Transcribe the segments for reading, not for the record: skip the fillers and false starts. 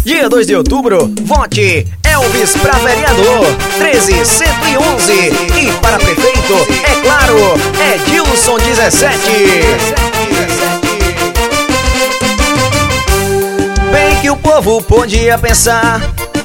Dia 2 de outubro, vote Elvis pra vereador 13111 e para prefeito, é claro, Edilson 17. Bem que o povo podia pensar,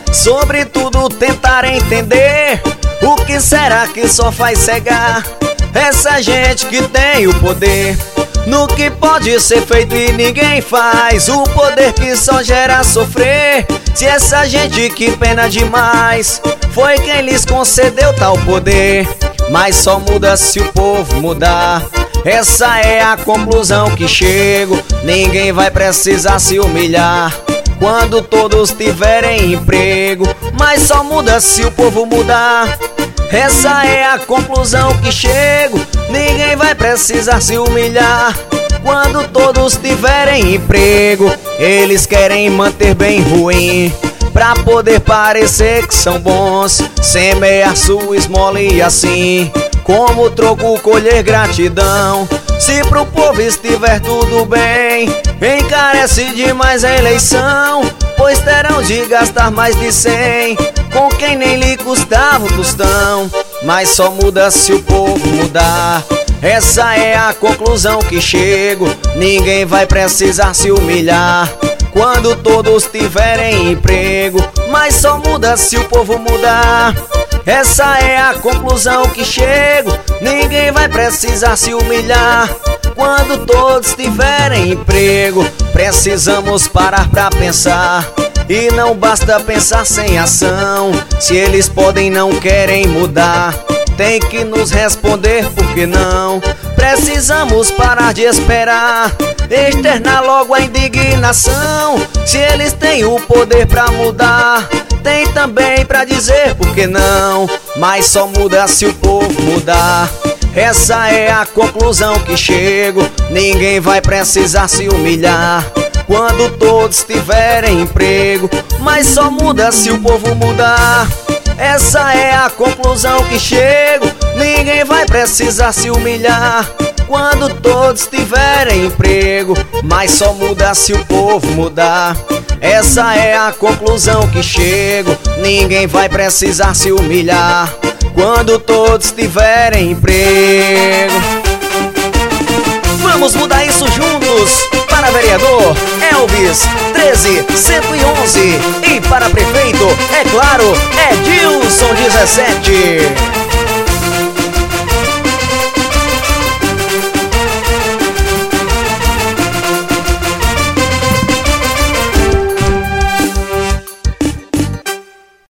sobretudo tentar entender o que será que só faz cegar essa gente que tem o poder no que pode ser feito e ninguém faz, o poder que só gera sofrer. Se essa gente, que pena demais, foi quem lhes concedeu tal poder, mas só muda se o povo mudar. Essa é a conclusão que chego. Ninguém vai precisar se humilhar quando todos tiverem emprego, mas só muda se o povo mudar. Essa é a conclusão que chego. Ninguém vai precisar se humilhar quando todos tiverem emprego. Eles querem manter bem ruim pra poder parecer que são bons, semear sua esmola e assim, como troco, colher gratidão. Se pro povo estiver tudo bem, encarece demais a eleição, pois terão de gastar mais de 100 com quem nem lhe custava o tostão, mas só muda se o povo mudar. Essa é a conclusão que chego. Ninguém vai precisar se humilhar quando todos tiverem emprego, mas só muda se o povo mudar. Essa é a conclusão que chego. Ninguém vai precisar se humilhar quando todos tiverem emprego. Precisamos parar pra pensar, e não basta pensar sem ação. Se eles podem, não querem mudar, tem que nos responder por que não. Precisamos parar de esperar, externar logo a indignação. Se eles têm o poder pra mudar, tem também pra dizer por que não, mas só muda se o povo mudar. Essa é a conclusão que chego. Ninguém vai precisar se humilhar quando todos tiverem emprego, mas só muda se o povo mudar. Essa é a conclusão que chego. Ninguém vai precisar se humilhar quando todos tiverem emprego, mas só muda se o povo mudar. Essa é a conclusão que chego. Ninguém vai precisar se humilhar quando todos tiverem emprego. Vamos mudar isso juntos. Para vereador, Elvis 13111 e para prefeito, é claro, Edilson 17.